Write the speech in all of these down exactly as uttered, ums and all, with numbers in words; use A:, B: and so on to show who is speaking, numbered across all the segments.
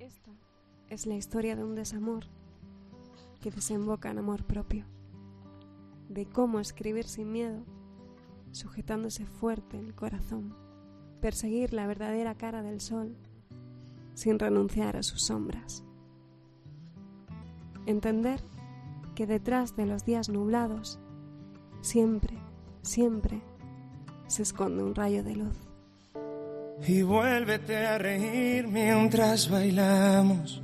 A: Esta es la historia de un desamor que desemboca en amor propio, de cómo escribir sin miedo, sujetándose fuerte el corazón, perseguir la verdadera cara del sol sin renunciar a sus sombras. Entender que detrás de los días nublados siempre, siempre se esconde un rayo de luz.
B: Y vuélvete a reír mientras bailamos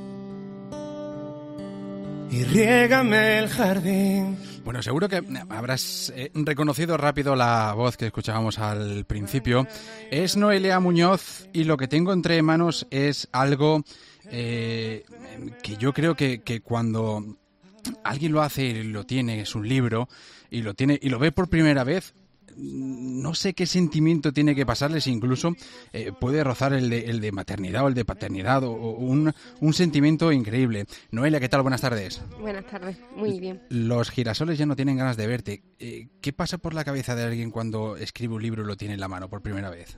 B: y riégame el jardín.
C: Bueno, seguro que habrás eh, reconocido rápido la voz que escuchábamos al principio. Es Noelia Muñoz y lo que tengo entre manos es algo eh, que yo creo que, que cuando alguien lo hace y lo tiene, es un libro, y lo tiene y lo ve por primera vez, no sé qué sentimiento tiene que pasarles, incluso eh, puede rozar el de, el de maternidad o el de paternidad o, o un, un sentimiento increíble. Noelia, ¿qué tal? Buenas tardes.
A: Buenas tardes, muy bien.
C: Los girasoles ya no tienen ganas de verte. Eh, ¿Qué pasa por la cabeza de alguien cuando escribe un libro y lo tiene en la mano por primera vez?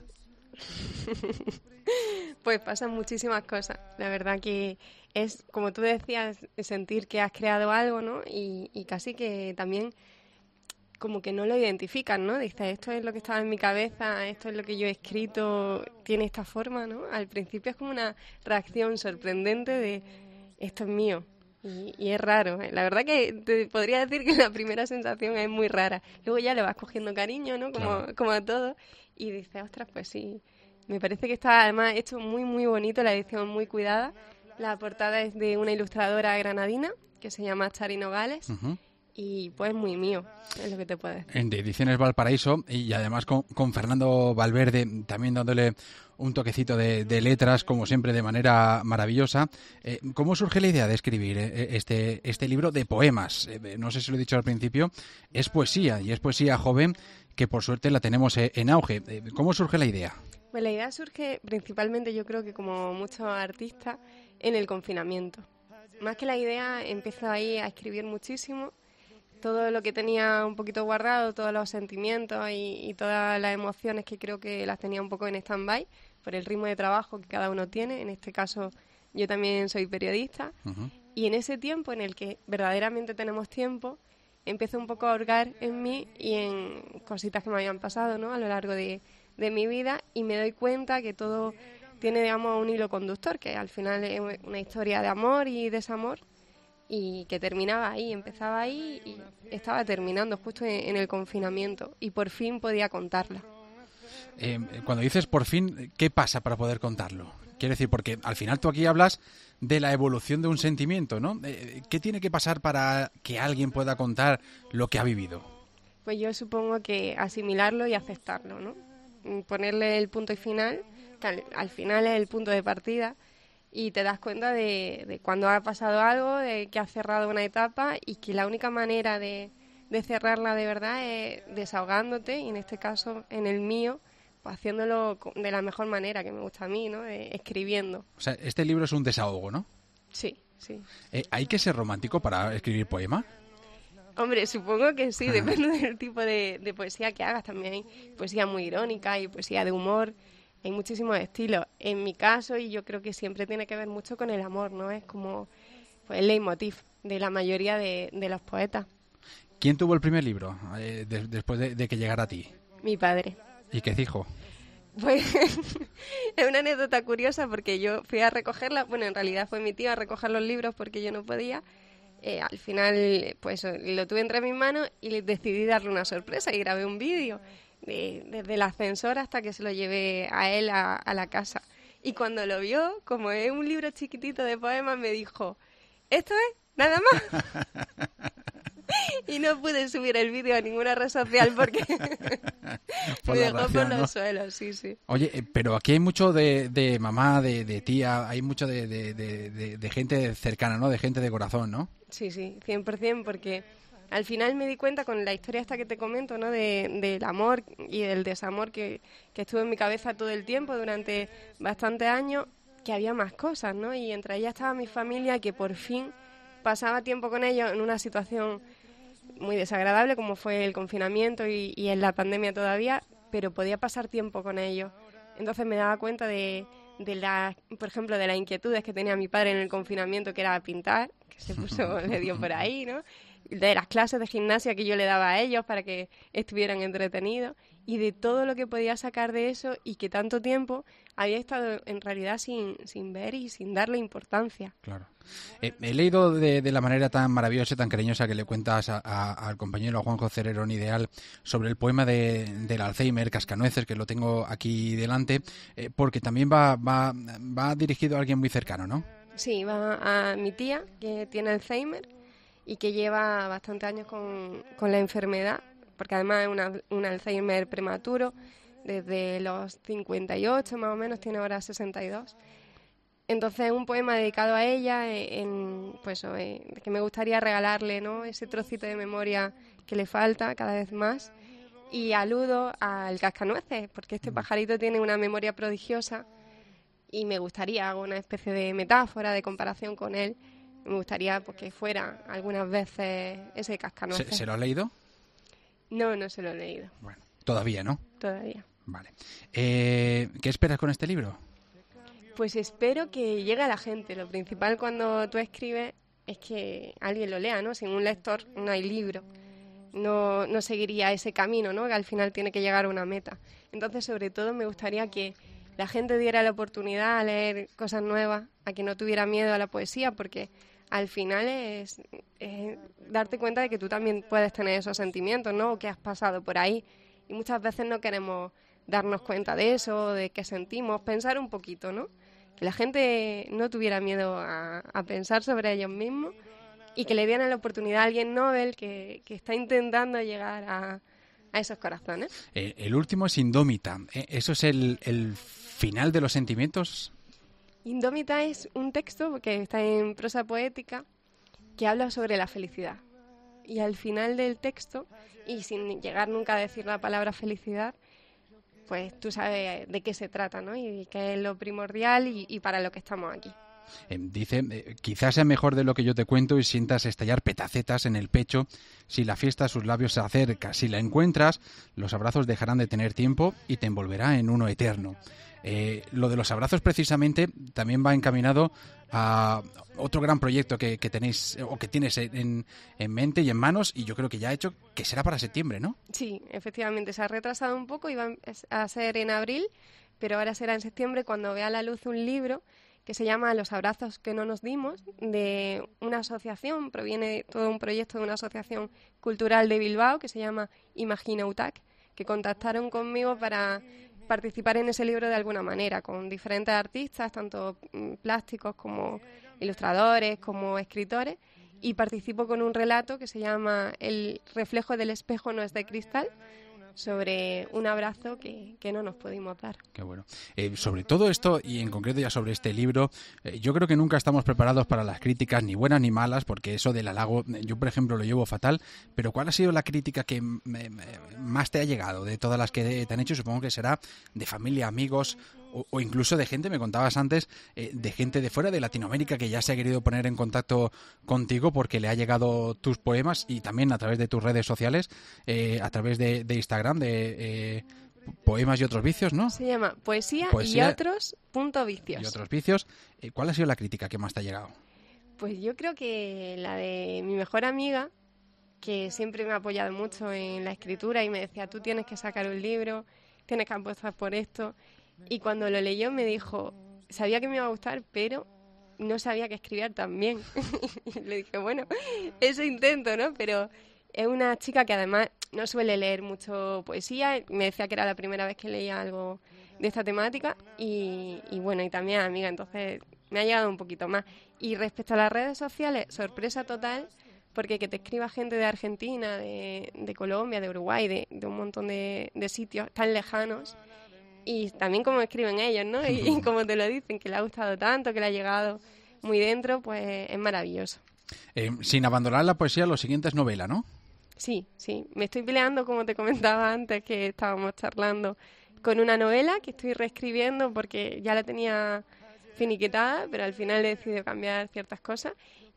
A: Pues pasan muchísimas cosas. La verdad que es, como tú decías, sentir que has creado algo, ¿no? Y, y casi que también como que no lo identifican, ¿no? Dices, esto es lo que estaba en mi cabeza, esto es lo que yo he escrito, tiene esta forma, ¿no? Al principio es como una reacción sorprendente de, esto es mío. Y, y es raro. La verdad que te podría decir que la primera sensación es muy rara. Luego ya le vas cogiendo cariño, ¿no? Como, claro. como a todo. Y dices, ostras, pues sí. Me parece que está además hecho muy, muy bonito, la edición muy cuidada. La portada es de una ilustradora granadina que se llama Chari Nogales. Uh-huh. Y pues muy mío, es lo que te puedo decir.
C: De Ediciones Valparaíso, y además con, con Fernando Valverde también dándole un toquecito de, de letras, como siempre, de manera maravillosa. Eh, ¿Cómo surge la idea de escribir eh, este, este libro de poemas? Eh, no sé si lo he dicho al principio, es poesía, y es poesía joven que por suerte la tenemos eh, en auge. Eh, ¿Cómo surge la idea?
A: Pues la idea surge principalmente, yo creo que como muchos artistas, en el confinamiento. Más que la idea, empiezo ahí a escribir muchísimo. Todo lo que tenía un poquito guardado, todos los sentimientos y, y todas las emociones que creo que las tenía un poco en stand-by por el ritmo de trabajo que cada uno tiene. En este caso, yo también soy periodista. Uh-huh. Y en ese tiempo en el que verdaderamente tenemos tiempo, empiezo un poco a hurgar en mí y en cositas que me habían pasado, ¿no? A lo largo de, de mi vida, y me doy cuenta que todo tiene, digamos, un hilo conductor, que al final es una historia de amor y desamor, y que terminaba ahí, empezaba ahí y estaba terminando justo en, en el confinamiento, y por fin podía contarla.
C: Eh, cuando dices por fin, ¿qué pasa para poder contarlo? Quiero decir, porque al final tú aquí hablas de la evolución de un sentimiento, ¿no? Eh, ¿Qué tiene que pasar para que alguien pueda contar lo que ha vivido?
A: Pues yo supongo que asimilarlo y aceptarlo, ¿no? Ponerle el punto y final, que al, al final es el punto de partida, y te das cuenta de, de cuando ha pasado algo, de que has cerrado una etapa, y que la única manera de, de cerrarla de verdad es desahogándote, y en este caso, en el mío, pues haciéndolo de la mejor manera que me gusta a mí, ¿no? Eh, escribiendo.
C: O sea, este libro es un desahogo, ¿no?
A: Sí, sí.
C: Eh, ¿Hay que ser romántico para escribir poema?
A: Hombre, supongo que sí, depende del tipo de, de poesía que hagas. También hay poesía muy irónica y poesía de humor. Hay muchísimos estilos. En mi caso, y yo creo que siempre tiene que ver mucho con el amor, ¿no? Es como pues, el leitmotiv de la mayoría de, de los poetas.
C: ¿Quién tuvo el primer libro eh, de, después de, de que llegara a ti?
A: Mi padre.
C: ¿Y qué dijo?
A: Pues es una anécdota curiosa, porque yo fui a recogerla. Bueno, en realidad fue mi tío a recoger los libros porque yo no podía. Eh, al final, pues lo tuve entre mis manos y decidí darle una sorpresa y grabé un vídeo. De, desde el ascensor hasta que se lo llevé a él a, a la casa. Y cuando lo vio, como es un libro chiquitito de poemas, me dijo, ¿esto es? ¿Nada más? Y no pude subir el vídeo a ninguna red social porque me dejó ración, por los ¿no? suelos, sí, sí.
C: Oye, pero aquí hay mucho de, de mamá, de, de tía, hay mucho de, de, de, de, de gente cercana, ¿no? De gente de corazón, ¿no?
A: Sí, sí, cien por ciento, porque al final me di cuenta con la historia esta que te comento, ¿no? De, del amor y del desamor que, que estuvo en mi cabeza todo el tiempo durante bastantes años, que había más cosas, ¿no? Y entre ellas estaba mi familia, que por fin pasaba tiempo con ellos en una situación muy desagradable como fue el confinamiento y, y en la pandemia todavía, pero podía pasar tiempo con ellos. Entonces me daba cuenta de, de las, por ejemplo, de las inquietudes que tenía mi padre en el confinamiento, que era pintar, que se puso, le dio por ahí, ¿no? De las clases de gimnasia que yo le daba a ellos para que estuvieran entretenidos, y de todo lo que podía sacar de eso y que tanto tiempo había estado en realidad sin, sin ver y sin darle importancia.
C: Claro. Eh, he leído de, de la manera tan maravillosa y tan cariñosa que le cuentas a, a, al compañero Juanjo Cererón Ideal sobre el poema de, del Alzheimer, Cascanueces, que lo tengo aquí delante, eh, porque también va, va, va dirigido a alguien muy cercano, ¿no?
A: Sí, va a mi tía, que tiene Alzheimer y que lleva bastantes años con, con la enfermedad, porque además es una, un Alzheimer prematuro, desde los cincuenta y ocho más o menos, tiene ahora sesenta y dos. Entonces es un poema dedicado a ella, en, pues, en, que me gustaría regalarle, ¿no?, ese trocito de memoria que le falta cada vez más. Y aludo al cascanueces, porque este pajarito tiene una memoria prodigiosa y me gustaría, hago una especie de metáfora, de comparación con él, me gustaría pues, que fuera algunas veces ese cascanueces.
C: ¿Se, ¿Se lo has leído?
A: No, no se lo he leído.
C: Bueno, todavía, ¿no?
A: Todavía.
C: Vale. Eh, ¿Qué esperas con este libro?
A: Pues espero que llegue a la gente. Lo principal cuando tú escribes es que alguien lo lea, ¿no? Sin un lector no hay libro. No, no seguiría ese camino, ¿no?, que al final tiene que llegar a una meta. Entonces, sobre todo, me gustaría que la gente diera la oportunidad a leer cosas nuevas, a que no tuviera miedo a la poesía, porque al final es, es darte cuenta de que tú también puedes tener esos sentimientos, ¿no?, o que has pasado por ahí. Y muchas veces no queremos darnos cuenta de eso, de qué sentimos, pensar un poquito, ¿no? Que la gente no tuviera miedo a, a pensar sobre ellos mismos y que le dieran la oportunidad a alguien Nobel que, que está intentando llegar a, a esos corazones.
C: Eh, el último es Indómita. Eh, ¿Eso es el, el final de los sentimientos?
A: Indómita es un texto que está en prosa poética que habla sobre la felicidad. Y al final del texto, y sin llegar nunca a decir la palabra felicidad, pues tú sabes de qué se trata, ¿no? Y qué es lo primordial y, y para lo que estamos aquí.
C: Eh, dice, eh, quizás sea mejor de lo que yo te cuento y sientas estallar petacetas en el pecho. Si la fiesta a sus labios se acerca, si la encuentras, los abrazos dejarán de tener tiempo y te envolverá en uno eterno. Eh, lo de los abrazos precisamente también va encaminado a otro gran proyecto que, que tenéis o que tienes en, en mente y en manos, y yo creo que ya ha hecho, que será para septiembre, ¿no?
A: Sí, efectivamente, se ha retrasado un poco, iba a ser en abril, pero ahora será en septiembre cuando vea la luz un libro que se llama Los abrazos que no nos dimos, de una asociación, proviene de todo un proyecto de una asociación cultural de Bilbao que se llama Imagina U T A C, que contactaron conmigo para participar en ese libro de alguna manera, con diferentes artistas, tanto plásticos como ilustradores, como escritores, y participo con un relato que se llama El reflejo del espejo no es de cristal, sobre un abrazo que, que no nos pudimos dar.
C: Qué bueno. Eh, sobre todo esto, y en concreto ya sobre este libro, eh, yo creo que nunca estamos preparados para las críticas, ni buenas ni malas, porque eso del halago, yo por ejemplo lo llevo fatal, pero ¿cuál ha sido la crítica que me, me, más te ha llegado de todas las que te han hecho? Supongo que será de familia, amigos, o, o incluso de gente, me contabas antes, eh, de gente de fuera de Latinoamérica que ya se ha querido poner en contacto contigo porque le ha llegado tus poemas, y también a través de tus redes sociales, eh, a través de, de Instagram, de eh, Poemas y otros vicios, ¿no?
A: Se llama Poesía,
C: Poesía
A: y otros punto vicios.
C: Y otros vicios. Eh, ¿Cuál ha sido la crítica que más te ha llegado?
A: Pues yo creo que la de mi mejor amiga, que siempre me ha apoyado mucho en la escritura y me decía, tú tienes que sacar un libro, tienes que apostar por esto. Y cuando lo leyó me dijo, sabía que me iba a gustar, pero no sabía que escribir tan bien. Y le dije, bueno, eso intento, ¿no? Pero es una chica que además no suele leer mucho poesía. Me decía que era la primera vez que leía algo de esta temática. Y, y bueno, y también amiga, entonces me ha llegado un poquito más. Y respecto a las redes sociales, sorpresa total, porque que te escriba gente de Argentina, de, de Colombia, de Uruguay, de, de un montón de, de sitios tan lejanos. Y también como escriben ellos, ¿no? Y, y como te lo dicen, que le ha gustado tanto, que le ha llegado muy dentro, pues es maravilloso.
C: Eh, sin abandonar la poesía, lo siguiente es novela, ¿no?
A: Sí, sí. Me estoy peleando, como te comentaba antes, que estábamos charlando, con una novela que estoy reescribiendo porque ya la tenía finiquitada, pero al final he decidido cambiar ciertas cosas.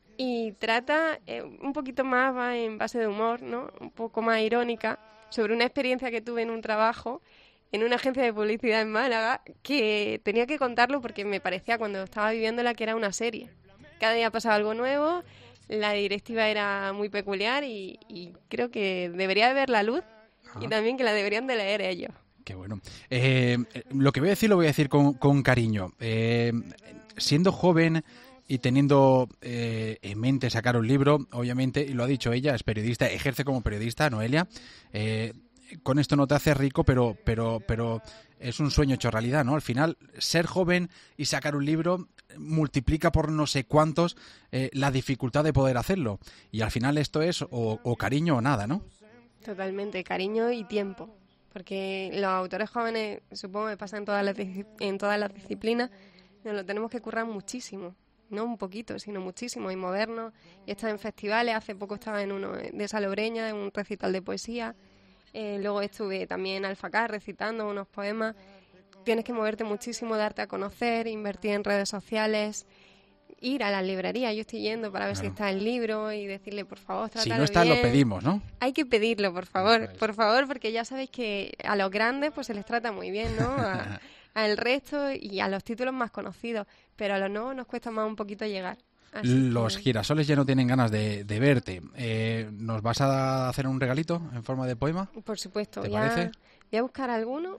A: Y trata eh, un poquito más, va en base de humor, ¿no? Un poco más irónica, sobre una experiencia que tuve en un trabajo en una agencia de publicidad en Málaga, que tenía que contarlo porque me parecía cuando estaba viviéndola que era una serie. Cada día pasaba algo nuevo, la directiva era muy peculiar y, y creo que debería de ver la luz ah. y también que la deberían de leer ellos.
C: Qué bueno. Eh, lo que voy a decir lo voy a decir con, con cariño. Eh, siendo joven y teniendo eh, en mente sacar un libro, obviamente, y lo ha dicho ella, es periodista, ejerce como periodista, Noelia. Eh, con esto no te haces rico, pero, pero, pero es un sueño hecho realidad, ¿no? Al final, ser joven y sacar un libro multiplica por no sé cuántos eh, la dificultad de poder hacerlo. Y al final esto es o, o cariño o nada, ¿no?
A: Totalmente, cariño y tiempo. Porque los autores jóvenes, supongo que pasa en todas las, en todas las disciplinas, nos lo tenemos que currar muchísimo. No un poquito, sino muchísimo, y moderno. Y está en festivales, hace poco estaba en uno de Salobreña, en un recital de poesía. Eh, luego estuve también en Alfacar recitando unos poemas. Tienes que moverte muchísimo, darte a conocer, invertir en redes sociales, ir a las librerías. Yo estoy yendo para ver claro. si está el libro y decirle, por favor, trátalo bien.
C: Si no está, bien. Lo pedimos, ¿no?
A: Hay que pedirlo, por favor, por favor, porque ya sabéis que a los grandes pues se les trata muy bien, ¿no? A, al resto y a los títulos más conocidos, pero a los nuevos nos cuesta más un poquito llegar. Así
C: los que... girasoles ya no tienen ganas de, de verte. Eh, ¿Nos vas a hacer un regalito en forma de poema?
A: Por supuesto.
C: ¿Te
A: ya
C: parece?
A: Voy a buscar alguno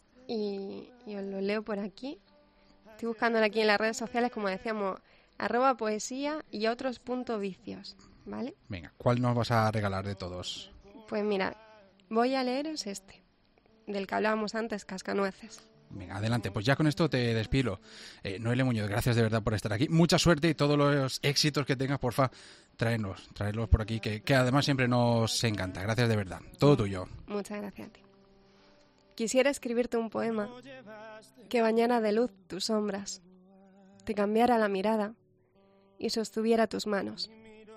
A: y, y os lo leo por aquí. Estoy buscándolo aquí en las redes sociales, como decíamos, arroba poesía y otros puntos vicios, ¿vale?
C: Venga, ¿cuál nos vas a regalar de todos?
A: Pues mira, voy a leeros este, del que hablábamos antes, Cascanueces.
C: Venga, adelante. Pues ya con esto te despido. Eh, Noelia Muñoz, gracias de verdad por estar aquí. Mucha suerte y todos los éxitos que tengas, porfa, tráenos, tráelos por aquí, que, que además siempre nos encanta. Gracias de verdad. Todo tuyo.
A: Muchas gracias a ti. Quisiera escribirte un poema que bañara de luz tus sombras, te cambiara la mirada y sostuviera tus manos,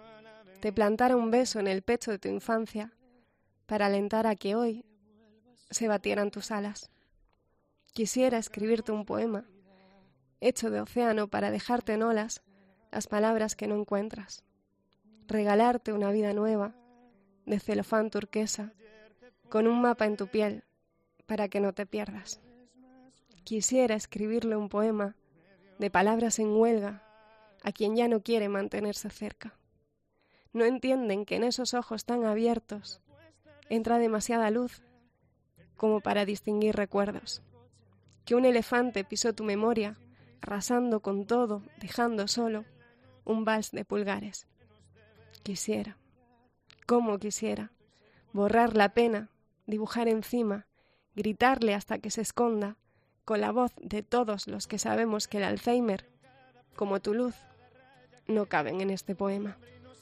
A: te plantara un beso en el pecho de tu infancia para alentar a que hoy se batieran tus alas. Quisiera escribirte un poema hecho de océano para dejarte en olas las palabras que no encuentras, regalarte una vida nueva de celofán turquesa con un mapa en tu piel para que no te pierdas. Quisiera escribirle un poema de palabras en huelga a quien ya no quiere mantenerse cerca. No entienden que en esos ojos tan abiertos entra demasiada luz como para distinguir recuerdos. Que un elefante pisó tu memoria, arrasando con todo, dejando solo un vals de pulgares. Quisiera, cómo quisiera, borrar la pena, dibujar encima, gritarle hasta que se esconda, con la voz de todos los que sabemos que el Alzheimer, como tu luz, no caben en este poema.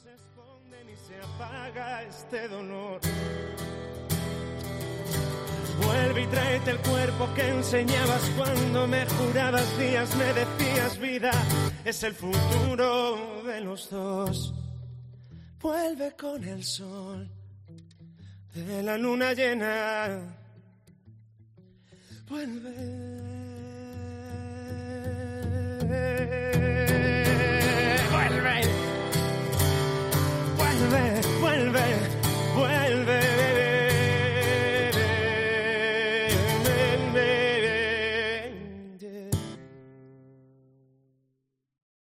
B: Vuelve y tráete el cuerpo que enseñabas cuando me jurabas días, me decías vida, es el futuro de los dos. Vuelve con el sol de la luna llena. Vuelve. Vuelve. Vuelve, vuelve, vuelve.